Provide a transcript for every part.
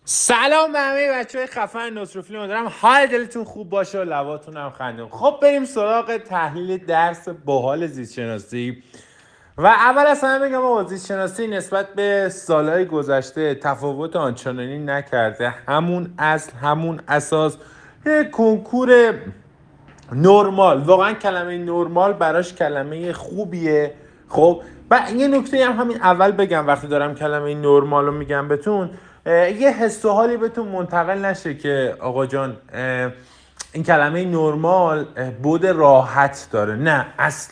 سلام به همه بچه های خفن نصرفیلی، امیدوارم حال دلتون خوب باشه و لباتون هم خندون. خب بریم سراغ تحلیل درس باحال زیست شناسی. و اول از همه بگم آقا زیست شناسی نسبت به سالهای گذشته تفاوت آنچنانی نکرده. همون اصل، همون اساس، یه کنکور نرمال. واقعا کلمه نرمال براش کلمه خوبیه. خب و یه نکته هم همین اول بگم، وقتی دارم کلمه نرمال رو میگم بهتون، یه حس و حالی بهتون منتقل نشه که آقا جان این کلمه نرمال بود راحت داره. نه،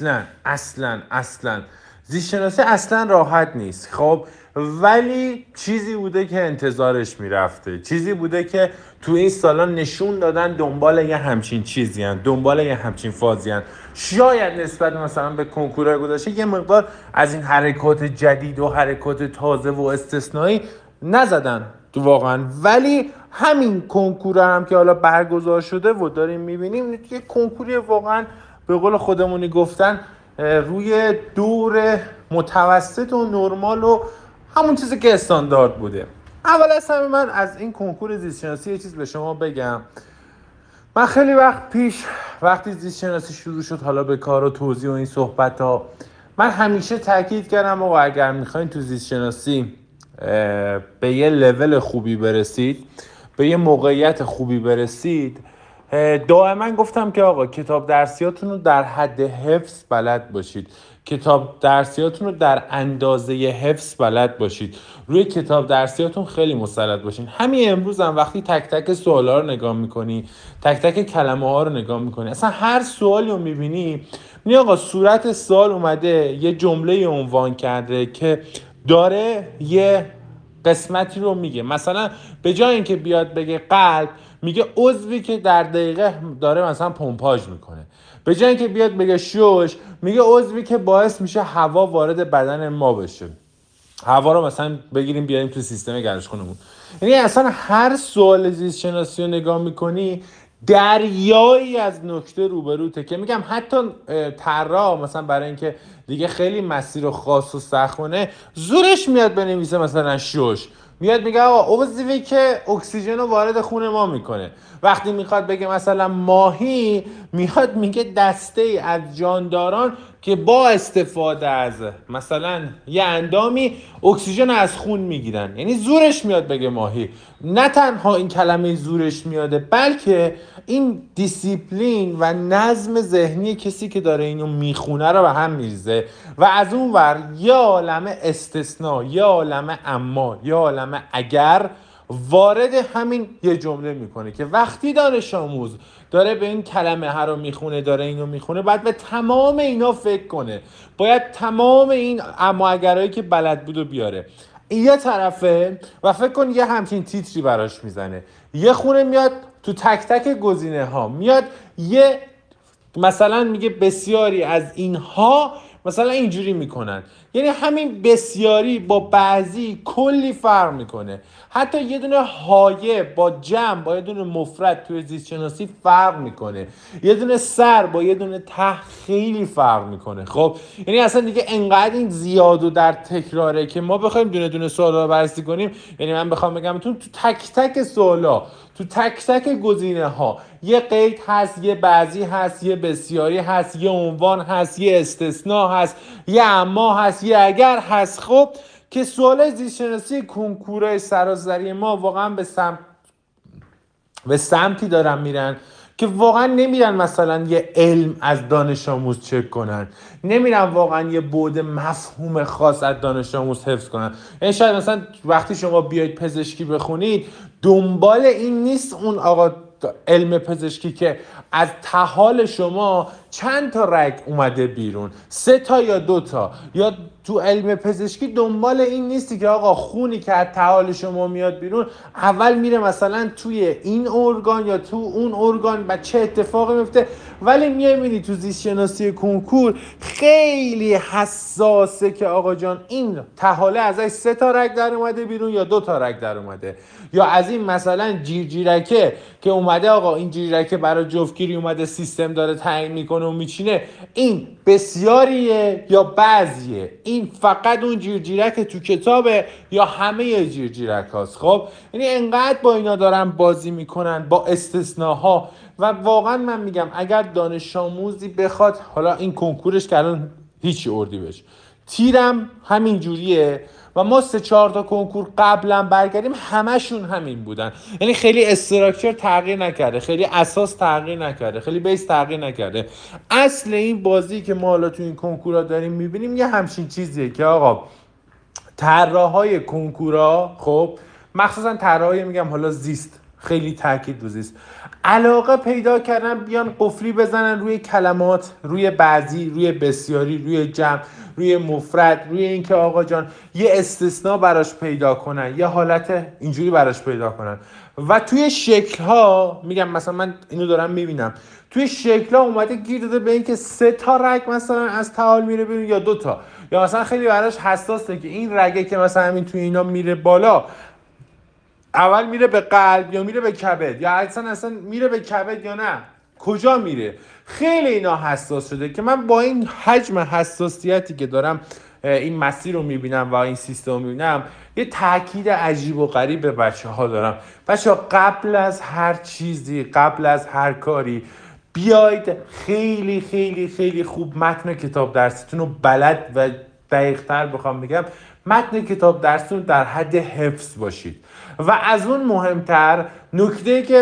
اصلا زیست شناسی اصلا راحت نیست. خب ولی چیزی بوده که انتظارش میرفته، چیزی بوده که تو این سالا نشون دادن دنبال یه همچین چیزی هن، دنبال یه همچین فازی هن. شاید نسبت مثلا به کنکورهای گذشته یه مقدار از این حرکات جدید و حرکات تازه و استثنایی نزدن تو واقعا، ولی همین کنکور هم که حالا برگزار شده و داریم میبینیم یه کنکوری واقعا به قول خودمونی گفتن روی دور متوسط و نرمال و همون چیزی که استاندارد بوده. اول از همه من از این کنکور زیست شناسی یه چیز به شما بگم. من خیلی وقت پیش وقتی زیست شناسی شروع شد، حالا به کار و توضیح و این صحبت ها، من همیشه تاکید کردم آقا اگر میخواین تو زیست شناسی به یه لول خوبی برسید، به یه موقعیت خوبی برسید، دائما گفتم که آقا کتاب درسیاتون رو در حد حفظ بلد باشید، کتاب درسیاتون رو در اندازه حفظ بلد باشید، روی کتاب درسیاتون خیلی مسلط باشین. همین امروز هم وقتی تک تک سوالا رو نگاه میکنی، تک تک کلمه ها رو نگاه میکنی، اصلا هر سوالی رو میبینی میگه آقا صورت سوال اومده یه جمله عنوان کرده که داره یه قسمتی رو میگه. مثلا به جای اینکه بیاد بگه قلب، میگه عضوی که در دقیقه داره مثلا پمپاژ میکنه. به جای اینکه بیاد بگه شش، میگه عضوی که باعث میشه هوا وارد بدن ما بشه. هوا رو مثلا بگیریم بیاریم تو سیستم گردش خونمون. یعنی اصلا هر سوال زیست شناسی رو نگاه میکنی دریایی از نکته روبروته که میگم حتی طراح مثلا برای اینکه دیگه خیلی مسیر و خاص و سخونه زورش میاد بنویسه مثلا شش، میاد میگه آقا عضوی که اکسیژن رو وارد خون ما میکنه. وقتی میخواد بگه مثلا ماهی، میاد میگه دسته ای از جانداران که با استفاده از مثلا یه اندامی اکسیژن از خون میگیرن. یعنی زورش میاد بگه ماهی. نه تنها این کلمه زورش میاده، بلکه این دیسیپلین و نظم ذهنی کسی که داره اینو میخونه رو به هم میریزه و از اون ور یه عالمه استثناء، یه عالمه اما، یه عالمه اگر وارد همین یه جمله میکنه که وقتی دانش آموز داره به این کلمه ها رو میخونه، داره اینو میخونه، باید به تمام اینا فکر کنه، باید تمام این اما اگرایی که بلد بود و بیاره یه طرفه و فکر کن یه همچین تیتری براش میزنه. یه خونه میاد تو تک تک گزینه ها میاد یه مثلا میگه بسیاری از اینها مثلا اینجوری میکنن. یعنی همین بسیاری با بعضی کلی فرق میکنه. حتی یه دونه هایه با جمع با یه دونه مفرد توی زیست شناسی فرق میکنه. یه دونه سر با یه دونه ته خیلی فرق میکنه. خب یعنی اصلا دیگه انقدر این زیاد و در تکراره که ما بخوایم دونه دونه سوالا رو بررسی کنیم. یعنی من بخوام بگم تو تک تک سوالا، تو تک تک گزینه ها یه قید هست، یه بعضی هست، یه بسیاری هست، یه عنوان هست، یه استثناء هست، یه اما هست، یه اگر هست. خب که سوال زیست شناسی کنکورهای سراسری ما واقعا به سمتی دارن میرن که واقعا نمیرن مثلا یه علم از دانش آموز چک کنن، نمیرن واقعا یه بعد مفهوم خاص از دانش آموز حفظ کنن. یعنی شاید مثلا وقتی شما بیاید پزشکی بخونید دنبال این نیست اون آقا علم پزشکی که از طحال شما چند تا رگ اومده بیرون، 3 تا یا 2 تا، یا تو علم پزشکی دنبال این نیستی که آقا خونی که از طحال شما میاد بیرون اول میره مثلا توی این ارگان یا تو اون ارگان و چه اتفاقی میفته. ولی میبینی تو زیست شناسی کنکور خیلی حساسه که آقا جان این طحاله ازش 3 تا رگ در اومده بیرون یا 2 تا رگ در اومده، یا از این مثلا جیرجیرکه که اومده آقا این جیرجیرکه برای جفتگیری اومده سیستم داره تعیین میکنه میکنه و میچینه این بسیاریه یا بعضیه، این فقط اون جیرجیرک تو کتابه یا همه جیرجیرک هاست. خب یعنی انقدر با اینا دارن بازی میکنن با استثناها و واقعا من میگم اگر دانش آموزی بخواد، حالا این کنکورش که الان هیچی اردی بشه، تیرم همین جوریه و ما 3-4 تا کنکور قبلا برگردیم همشون همین بودن. یعنی خیلی استراکچر تغییر نکرده، خیلی اساس تغییر نکرده، خیلی بیس تغییر نکرده. اصل این بازی که ما حالا تو این کنکورا داریم میبینیم یه همچین چیزیه که آقا طراحای کنکورا، خب مخصوصا طراحای میگم حالا زیست، خیلی تاکید رو زیست، علاقه پیدا کردن بیان قفلی بزنن روی کلمات، روی بعضی، روی بسیاری، روی جمع، روی مفرد، روی اینکه آقا جان یه استثناء براش پیدا کنن، یه حالت اینجوری براش پیدا کنن. و توی شکل ها میگم مثلا من اینو دارم میبینم توی شکل ها اومده گیر داده به اینکه 3 تا رگ مثلا از تعال میره بیرون یا 2 تا، یا مثلا خیلی براش حساسه که این رگه که مثلا همین توی اینا میره بالا اول میره به قلب یا میره به کبد یا اصلا میره به کبد یا نه کجا میره. خیلی اینا حساس شده که من با این حجم حساسیتی که دارم این مسیر رو میبینم و این سیستم رو میبینم یه تاکید عجیب و غریب به بچه ها دارم. بچه ها قبل از هر چیزی، قبل از هر کاری بیاید خیلی خیلی خیلی خوب متن کتاب درسیتون رو بلد و دقیق‌تر بخوام بگم متن کتاب درستون در حد حفظ باشید. و از اون مهمتر نکته که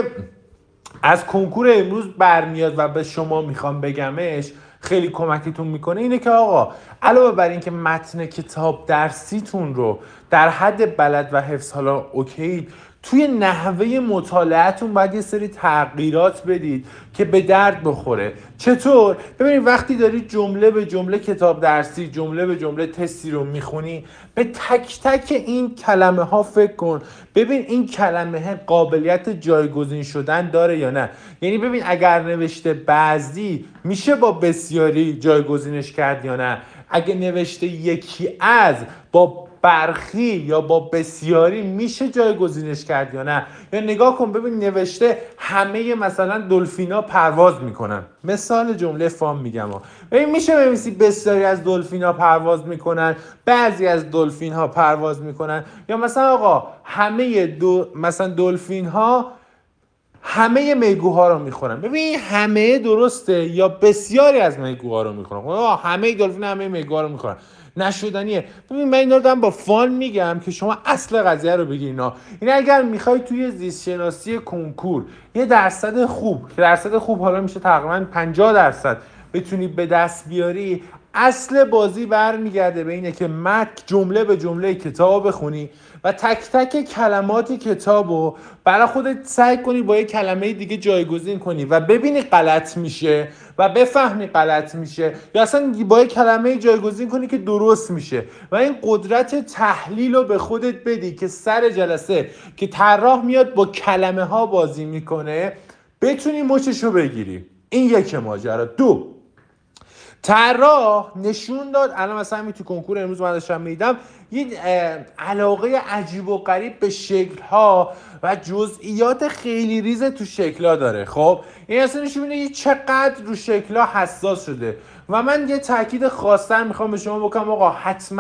از کنکور امروز برمیاد و به شما میخوام بگمش خیلی کمکتون میکنه اینه که آقا علاوه بر این که متن کتاب درسیتون رو در حد بلد و حفظ حالا اوکی، توی نحوه مطالعهتون باید یه سری تغییرات بدید که به درد بخوره. چطور؟ ببینید وقتی داری جمله به جمله کتاب درسی، جمله به جمله تستی رو میخونی، به تک تک این کلمه ها فکر کن، ببین این کلمه قابلیت جایگزین شدن داره یا نه. یعنی ببین اگر نوشته بعضی میشه با بسیاری جایگزینش کرد یا نه، اگه نوشته یکی از با برخی یا با بسیاری میشه جایگزینش کرد یا نه. یا نگاه کن ببین نوشته همه مثلا دلفینا پرواز میکنن، مثال جمله فام میگم ببین میشه بنویسی بسیاری از دلفینا پرواز میکنن، بعضی از دلفین ها پرواز میکنن، یا مثلا آقا همه مثلا دلفین ها همه میگوها رو میخورن. ببین همه درسته یا بسیاری از میگوها رو میخورن؟ همه دلفین همه میگوها رو میخورن نشدنیه. ببین من اینا رو دارم با فان میگم که شما اصل قضیه رو بگیرین. این اگر میخوای توی زیست شناسی کنکور یه درصد خوب، که درصد خوب حالا میشه تقریبا 50% بتونی به دست بیاری، اصل بازی برمیگرده به اینه که متن جمله به جمله کتاب بخونی و تک تک کلمات کتابو برای خودت سعی کنی با یک کلمه دیگه جایگزین کنی و ببینی غلط میشه و بفهمی غلط میشه، یا اصلا با یک کلمه جایگزین کنی که درست میشه و این قدرت تحلیل رو به خودت بدی که سر جلسه که طراح میاد با کلمه ها بازی میکنه بتونی مچشو بگیری. این یک ماجرا. 2، طراح نشون داد، الان مثلا همین تو کنکور امروز من داشتم میدیدم یه علاقه عجیب و غریب به شکل‌ها و جزئیات خیلی ریز تو شکل‌ها داره. خب این اصلا نشون میده چقدر رو شکل‌ها حساس شده و من یه تاکید خاص‌تر میخوام به شما بکنم آقا حتما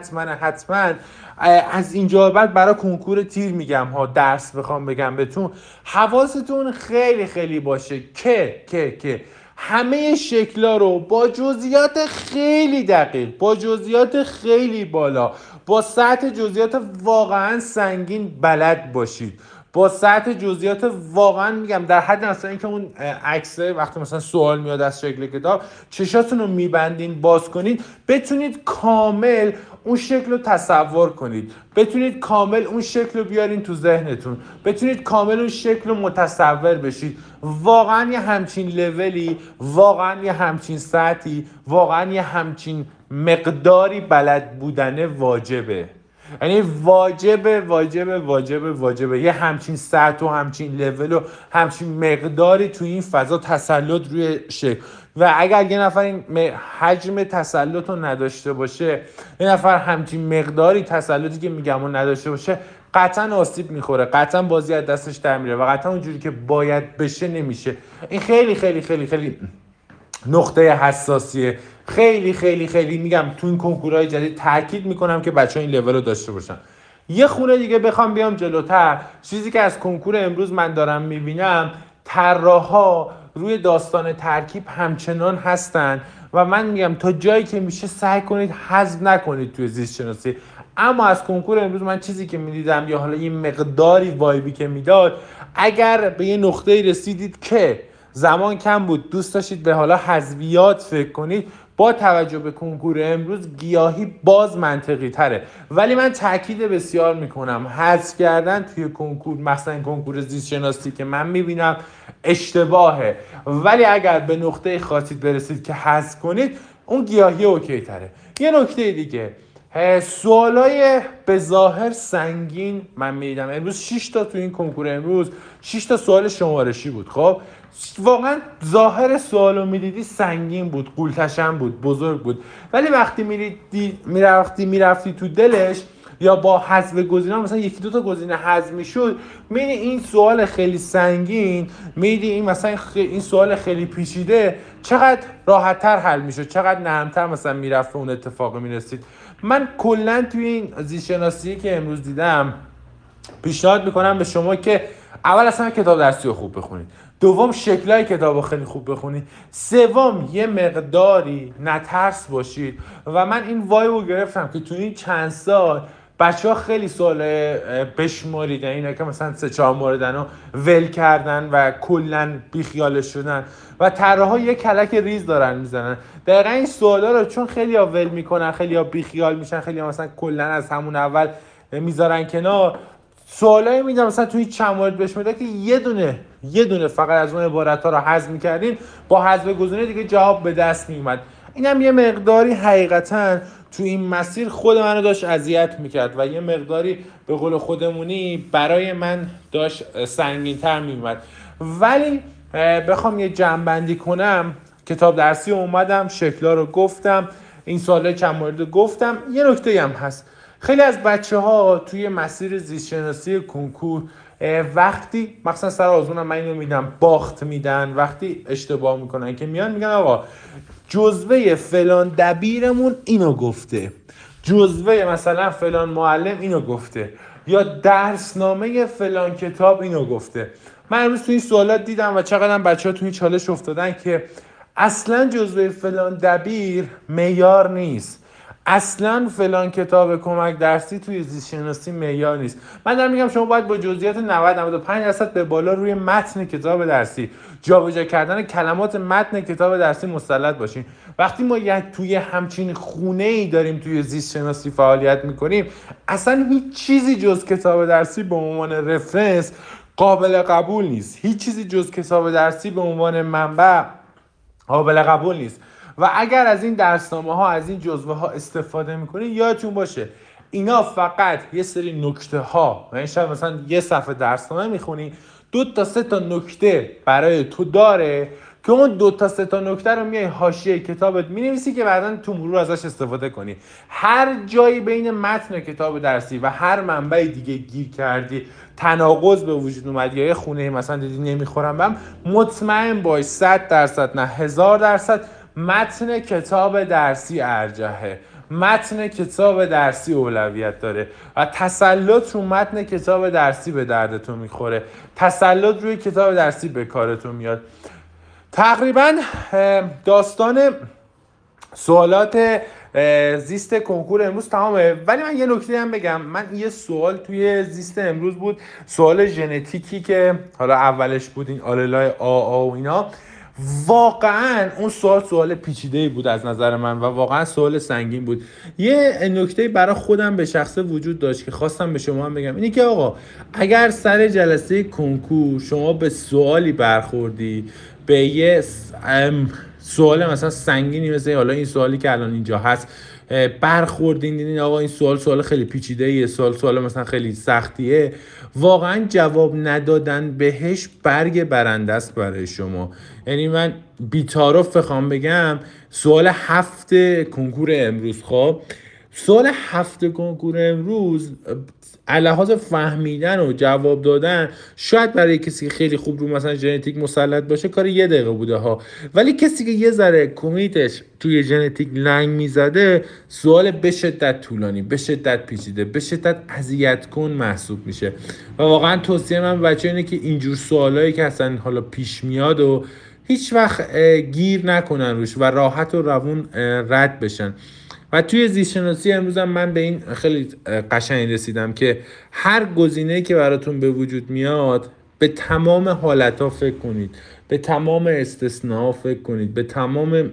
از اینجا بعد برای کنکور تیر میگم ها، درس بخوام بگم بهتون، حواستون خیلی خیلی باشه که همه شکل‌ها رو با جزئیات خیلی دقیق، با جزئیات خیلی بالا، با سطح جزئیات واقعا سنگین بلد باشید، با سطح جزئیات واقعا میگم در حد مثلا اینکه اون عکسه وقتی مثلا سوال میاد از شکل کتاب چشاتون رو میبندین باز کنید بتونید کامل اون شکل رو تصور کنید، بتونید کامل اون شکل رو بیارین تو ذهنتون، بتونید کامل اون شکل رو متصور بشید. واقعا یه همچین لولی، واقعا یه همچین سطحی، واقعا یه همچین مقداری بلد بودن واجبه. یعنی واجبه یه همچین سطح و همچین لول و همچین مقداری تو این فضا تسلط روی شکل. و اگر یه نفر این حجم تسلط رو نداشته باشه، یه نفر همچین مقداری تسلطی که میگم رو نداشته باشه، قطعا آسیب میخوره، قطعا بازی از دستش در میره و قطعا اونجوری که باید بشه نمیشه. این خیلی خیلی خیلی خیلی نقطه حساسیه. خیلی خیلی خیلی میگم تو این کنکورهای جدید تاکید میکنم که بچه‌ها این لول رو داشته باشن. یه خونه دیگه بخوام بیام جلوتر، چیزی که از کنکور امروز من دارم میبینم، طراحا روی داستان ترکیب همچنان هستن و من میگم تا جایی که میشه سعی کنید حذف نکنید توی زیست شناسی. اما از کنکور امروز من چیزی که میدیدم یا حالا یه مقداری وایبی که میداد، اگر به یه نقطه‌ای رسیدید که زمان کم بود، دوست داشتید به حالا حذویات فکر کنید، با توجه به کنکور امروز گیاهی باز منطقی تره. ولی من تاکید بسیار میکنم حذف کردن توی کنکور، مثلا کنکور زیست شناسی که من میبینم اشتباهه. ولی اگر به نقطه خواستید برسید که حذف کنید، اون گیاهی اوکی تره. یه نکته دیگه، سوالای به ظاهر سنگین من میدیدم امروز. 6 تا تو این کنکور امروز 6 تا سوال شمارشی بود. خب واقعا ظاهر سوالو میدیدی سنگین بود، قولتشم بود، بزرگ بود، ولی وقتی میرفتی تو دلش یا با حذف گزینه‌ها مثلا یکی دو تا گزینه حذف میشد، میدی این سوال خیلی سنگین، میدی این مثلا این سوال خیلی پیچیده چقدر راحت‌تر حل میشد، چقدر نرم‌تر مثلا میرفت به اون اتفاق میرسید. من کلا توی این زیست شناسی که امروز دیدم پیشنهاد میکنم به شما که اول اصلا کتاب درسی رو خوب بخونید، دوم شکلای کتاب رو خیلی خوب بخونید، سوم یه مقداری نترس باشید. و من این وایب رو گرفتم که تو این چند سال بچه ها خیلی سوال بشماریدن، اینا که مثلا 3-4 موردن رو ول کردن و کلن بیخیالش شدن و طراحا یه کلک ریز دارن میزنن. دقیقا این سوالا رو چون خیلی ها ول میکنن، خیلی ها بیخیال میشن، خیلی ها مثلا کلن از همون اول میذارن کنار، سوالایی میدم مثلا توی چند مورد بشمرده که یه دونه فقط از اون عبارت ها رو حذف میکردین، با حذف گزینه دیگه جواب به دست میومد. اینم یه مقداری حقیقتا تو این مسیر خود منو داشت اذیت میکرد و یه مقداری به قول خودمونی برای من داشت سنگین‌تر میومد. ولی بخوام یه جمع‌بندی کنم، کتاب درسی اومدم، شکل‌ها رو گفتم، این سوالای چند مورد گفتم. یه نکته هم هست، خیلی از بچه‌ها توی مسیر زیست شناسی کنکور وقتی مثلا سر آزمونم من اینو میدم باخت میدن، وقتی اشتباه میکنن که میان میگن آقا جزوه فلان دبیرمون اینو گفته، جزوه مثلا فلان معلم اینو گفته، یا درسنامه فلان کتاب اینو گفته. من امروز توی این سوالات دیدم و چقدر بچه‌ها توی چالش افتادن که اصلا جزوه فلان دبیر معیار نیست، اصلا فلان کتاب کمک درسی توی زیست شناسی معیار نیست. من دارم میگم شما باید با جزئیات 90-95% به بالا روی متن کتاب درسی، جابجا کردن کلمات متن کتاب درسی مسلط باشین. وقتی ما توی همچین خونه‌ای داریم توی زیست شناسی فعالیت میکنیم، اصلا هیچ چیزی جز کتاب درسی به عنوان رفرنس قابل قبول نیست. هیچ چیزی جز کتاب درسی به عنوان منبع قابل قبول نیست. و اگر از این درسنامه ها، از این جزوه ها استفاده میکنید، یادتون باشه اینا فقط یه سری نکته ها، یعنی شاید مثلا یه صفحه درسنامه میخونی 2-3 تا نکته برای تو داره که اون 2-3 تا نکته رو میای حاشیه کتابت مینویسی که بعداً تو مرور ازش استفاده کنی. هر جایی بین متن کتاب درسی و هر منبع دیگه گیر کردی، تناقض به وجود اومد یا یه خونه مثلا دیدی نمیخورم بهم، مطمئن باش 100% نه 1000% متن کتاب درسی ارجحه، متن کتاب درسی اولویت داره و تسلط رو متن کتاب درسی به دردتون میخوره، تسلط روی کتاب درسی به کارتون میاد. تقریبا داستان سوالات زیست کنکور امروز تمامه. ولی من یه نکته هم بگم، من یه سوال توی زیست امروز بود، سوال ژنتیکی که حالا اولش بود این آللای آ و اینا، واقعا اون سوال پیچیده‌ای بود از نظر من و واقعا سوال سنگین بود. یه نکته برای خودم به شخصه وجود داشت که خواستم به شما هم بگم، اینه که آقا اگر سر جلسه کنکور شما به سوالی برخوردی، به یه سوال مثلا سنگینی مثل حالا این سوالی که الان اینجا هست برخوردین، دیدین آقا این سوال خیلی پیچیده‌ایه، سوال مثلا خیلی سختیه، واقعا جواب ندادن بهش برگ برنده است برای شما. یعنی من بی‌تعارف بخوام بگم، سوال 7 کنکور امروز، خب سوال 7 کنکور امروز لحاظ فهمیدن و جواب دادن شاید برای کسی که خیلی خوب رو مثلا ژنتیک مسلط باشه کار 1 دقیقه بوده ها، ولی کسی که یه ذره کمیتش توی ژنتیک لنگ میزده سوال به شدت طولانی، به شدت پیچیده، به شدت اذیت کن محسوب میشه. و واقعا توصیه من به بچه‌ها اینه که اینجور سوالایی که اصلا حالا پیش میاد و هیچ وقت گیر نکنن روش و راحت و روون رد بشن. و توی زیست‌شناسی امروز هم من به این خیلی قشنگ رسیدم که هر گزینه‌ای که براتون به وجود میاد به تمام حالت‌ها فکر کنید، به تمام استثناء‌ها فکر کنید، به تمام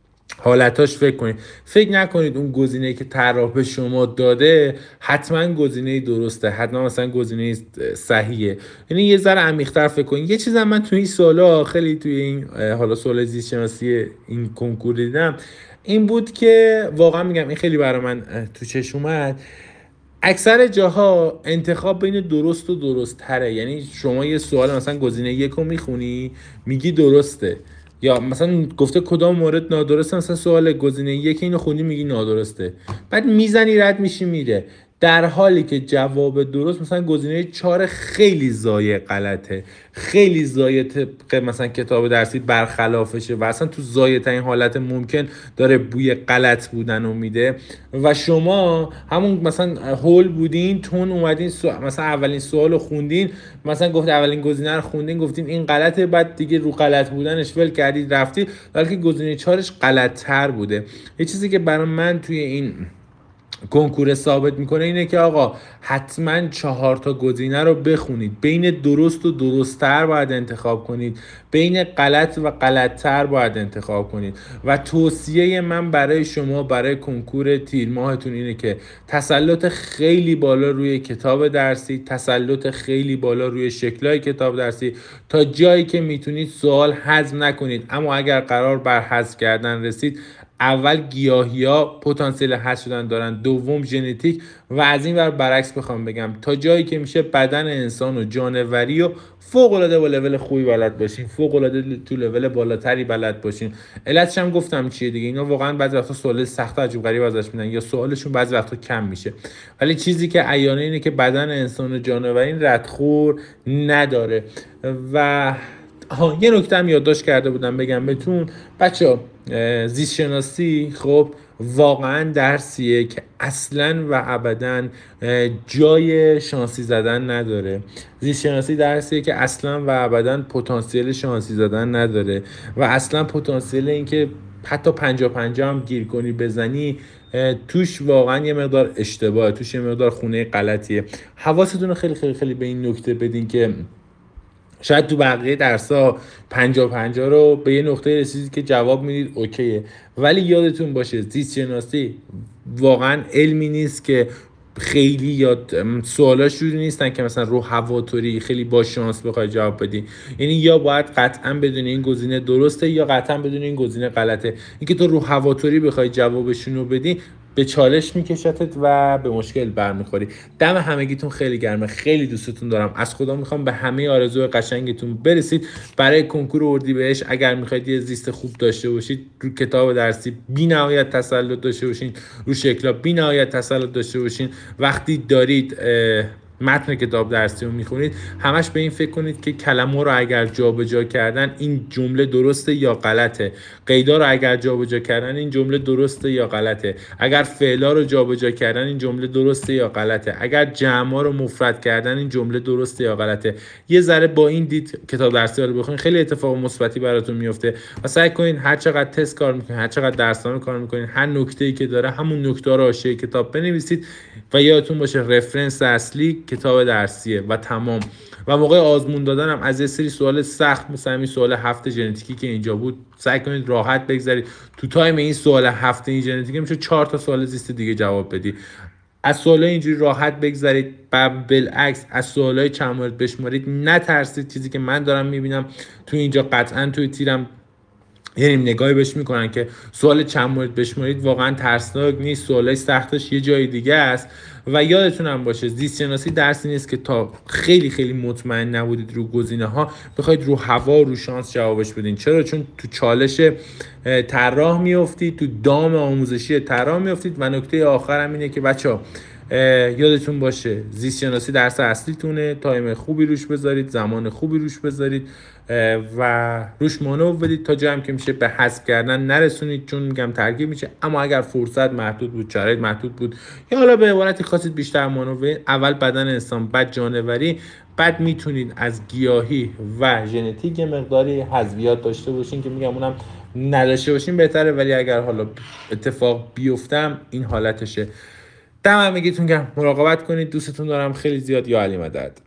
حالتاش فکر کنید. فکر نکنید اون گزینه‌ای که طراح به شما داده حتما گزینه درسته، حتما مثلا گزینه صحیحه. یعنی یه ذره عمیق‌تر فکر کنید. یه چیزی من توی این سوالا خیلی توی این حالا سوال زیست شناسی این کنکور دیدم این بود که واقعا میگم این خیلی برای من تو چشم اومد. اکثر جاها انتخاب بین درست و درست تره. یعنی شما یه سوال مثلا گزینه 1 رو میخونی میگی درسته، یا مثلا گفته کدام مورد نادرسته، مثلا سوال گزینه 1 اینو خوندی میگی نادرسته، بعد میزنی رد میشی میره، در حالی که جواب درست مثلا گزینه 4 خیلی زایه غلطه، خیلی زایه طبق مثلا کتاب درسی برخلافشه و اصلا تو زایه ترین حالت ممکن داره بوی غلط بودن رو میده و شما همون مثلا هول بودین تون اومدین مثلا اولین سوال رو خوندین، مثلا گفت اولین گزینه رو خوندین گفتین این غلطه، بعد دیگه رو غلط بودنش ول کردید رفتید، بلکه گزینه 4ش غلط تر بوده. یه چیزی که برای من توی این کنکور ثابت میکنه اینه که آقا حتما 4 تا گزینه رو بخونید، بین درست و درست‌تر باید انتخاب کنید، بین غلط و غلط‌تر باید انتخاب کنید. و توصیه من برای شما برای کنکور تیر ماهتون اینه که تسلط خیلی بالا روی کتاب درسی، تسلط خیلی بالا روی شکل‌های کتاب درسی، تا جایی که میتونید سوال حذف نکنید. اما اگر قرار بر حذف کردن رسید، اول گیاهی‌ها پتانسیل حذف شدن دارن، دوم ژنتیک، و از این ور برعکس بخوام بگم تا جایی که میشه بدن انسان و جانوری و فوق‌العاده با لول خوبی بلد باشین، فوق‌العاده تو لول بالاتری بلد باشین. علتش هم گفتم چیه دیگه، اینا واقعا بعضی وقتا سوال سخت و عجیب غریب ازش میدن یا سوالشون بعضی وقتا کم میشه، ولی چیزی که عیانه اینه که بدن انسان و جانوری ردخور نداره. و یه نکته هم یادداشت کرده بودم بگم بهتون بچه‌ها، زیست شناسی خب واقعا درسیه که اصلا و ابدا جای شانسی زدن نداره. زیست شناسی درسیه که اصلا و ابدا پتانسیل شانسی زدن نداره و اصلا پتانسیل این که حتی 50-50 هم گیر کنی بزنی توش واقعا یه مقدار اشتباهه، توش یه مقدار خونه غلطیه. حواستون رو خیلی خیلی خیلی به این نکته بدین که شاید تو بقیه درس‌ها 50-50 رو به یه نقطه رسیدید که جواب میدید اوکیه، ولی یادتون باشه زیست شناسی واقعا علمی نیست که خیلی یاد سوالاش جوری نیستن که مثلا رو هواتوری خیلی با شانس بخوای جواب بدی. یعنی یا باید قطعا بدونی این گزینه درسته یا قطعا بدونی این گزینه غلطه. اینکه تو رو هواتوری بخوای جوابشون رو بدی به چالش میکشتت و به مشکل برمیخوری. دم همگیتون خیلی گرمه، خیلی دوستتون دارم، از خدا میخوام به همه آرزوی قشنگتون برسید. برای کنکور اردیبهشت اگر میخواید یه زیست خوب داشته باشید، رو کتاب درسی بی‌نهایت تسلط داشته باشین، رو شکل‌ها بی‌نهایت تسلط داشته باشین، وقتی دارید متن کتاب درسی رو میخونید همش به این فکر کنید که کلمه رو اگر جابجا کردن این جمله درسته یا غلطه، قیدا رو اگر جابجا کردن این جمله درسته یا غلطه، اگر فعلا رو جابجا کردن این جمله درسته یا غلطه، اگر جمع رو مفرد کردن این جمله درسته یا غلطه. یه ذره با این دید کتاب درسی رو بخونید، خیلی اتفاق مثبتی براتون میفته. و سعی کنین هر چقدر تست کار میکنین، هر چقدر درسنامه کار میکنین، هر نکته‌ای که داره همون نکته رو حاشیه کتاب بنویسید و یادتون باشه رفرنس اصلی کتاب درسیه و تمام. و موقع آزمون دادن هم از یه سری سوال سخت مثل این سوال 7 ژنتیکی که اینجا بود سعی کنید راحت بگذارید. تو تایم این سوال 7 این ژنتیکی میشه 4 تا سوال زیست دیگه جواب بدی. از سوالای اینجوری راحت بگذارید. بالعکس از سوالای چند مورد بشمارید، نترسید. چیزی که من دارم میبینم تو اینجا قطعا توی تیرم یعنی نگاهی بهش میکنن که سوال چند مورد بشمارید واقعا ترسناک نیست، سوالای سختش یه جای دیگه است و یادتون هم باشه زیست شناسی درسی نیست که تا خیلی خیلی مطمئن نبودید رو گزینه ها بخواید رو هوا رو شانس جوابش بدین. چرا؟ چون تو چالش طراح میافتید، تو دام آموزشی طراح میافتید. و نکته آخرم اینه که بچه‌ها یادتون باشه زیست شناسی درس اصلیتونه، تایم خوبی روش بذارید، زمان خوبی روش بذارید و روش مانور بدید تا جایی که میشه به حذف کردن نرسونید، چون میگم ترکیب میشه. اما اگر فرصت محدود بود، شرایط محدود بود، یا حالا به عبارتی خواستید بیشتر مانور، اول بدن انسان بعد جانوری، بعد میتونید از گیاهی و ژنتیک مقداری حذویات داشته باشین که میگم اونم نداشته باشین بهتره، ولی اگر حالا اتفاق بیفتم این حالتشه. دم همگیتون گرم، مراقبت کنید، دوستتون دارم خیلی زیاد. یا علی مدد.